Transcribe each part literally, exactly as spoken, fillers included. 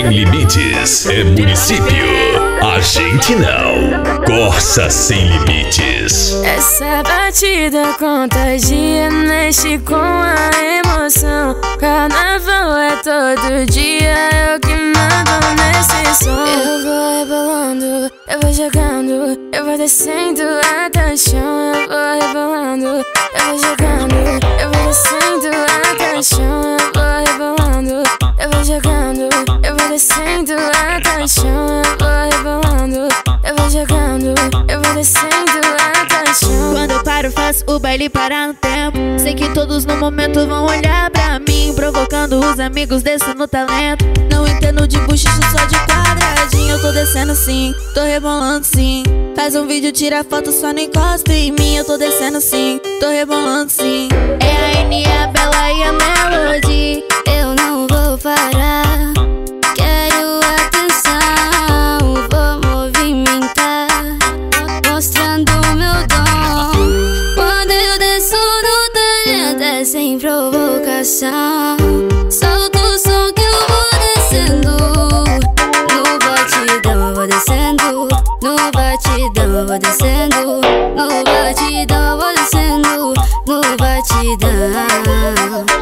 Sem limites é município. A gente não. Corsa Sem Limites. Essa batida contagia, mexe com a emoção. Carnaval é todo dia, eu que mando nesse som. Eu vou rebolando, eu vou jogando, eu vou descendo até o chão. Eu vou rebolando, eu vou jogando, eu vou descendo até o chão. Eu vou rebolando, eu vou jogando, eu vou descendo até o chão. Eu vou rebolando, eu vou jogando, eu vou descendo até o chão. Quando eu paro, faço o baile parar no tempo. Sei que todos no momento vão olhar pra mim, provocando os amigos descendo no talento. Não entendo de buchicho, só de quadradinho. Eu tô descendo sim, tô rebolando sim. Faz um vídeo, tira foto, só não encosta em mim. Eu tô descendo sim, tô rebolando sim. É a N, a Bela e a Melody. Eu não vou parar, quero atenção. Vou movimentar, mostrando meu dom. Quando eu desço no talento é sem provocação. Solto o som que eu vou descendo. No batidão eu vou descendo. No batidão eu vou descendo. No batidão eu vou descendo. No batidão.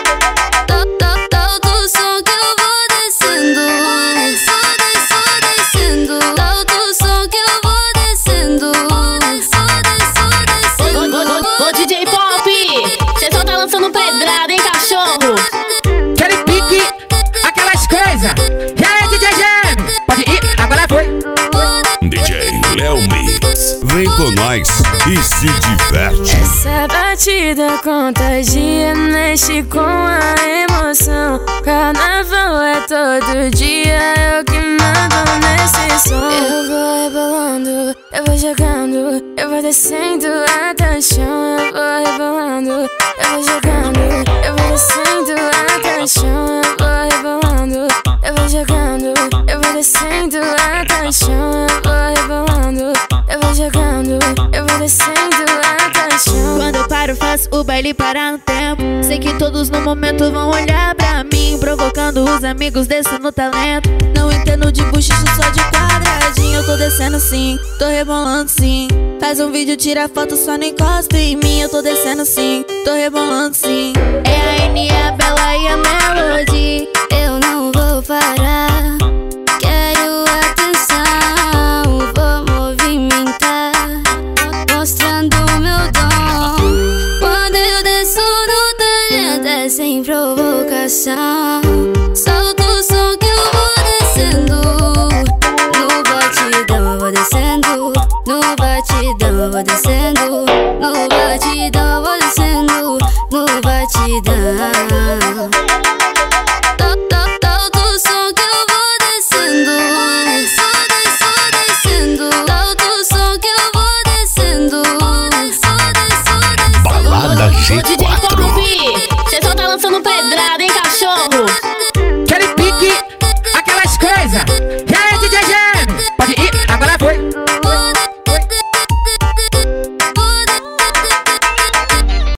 Vem com nós e se diverte. Essa batida contagia, mexe com a emoção. Carnaval é todo dia, eu que mando nesse som. Eu vou rebolando, eu vou jogando, eu vou descendo até o chão. Eu vou rebolando, eu vou jogando, eu vou descendo até o chão. Eu vou rebolando, eu vou jogando, eu vou descendo até o chão. Eu vou rebolando, eu vou jogando, eu vou descendo até o chão. Quando eu paro, faço o baile parar no tempo. Sei que todos no momento vão olhar pra mim, provocando os amigos descendo no talento. Não entendo de buchicho, só de quadradinho. Eu tô descendo sim, tô rebolando sim. Faz um vídeo, tira foto, só não encosta em mim. Eu tô descendo sim, tô rebolando sim. É a N, a Bela e a Melody. Eu não vou parar, quero atenção. Vou movimentar, mostrando meu dom. Quando eu desço no talento é sem provocação. Solto o som que eu vou descendo. No batidão eu vou descendo. No batidão eu vou descendo.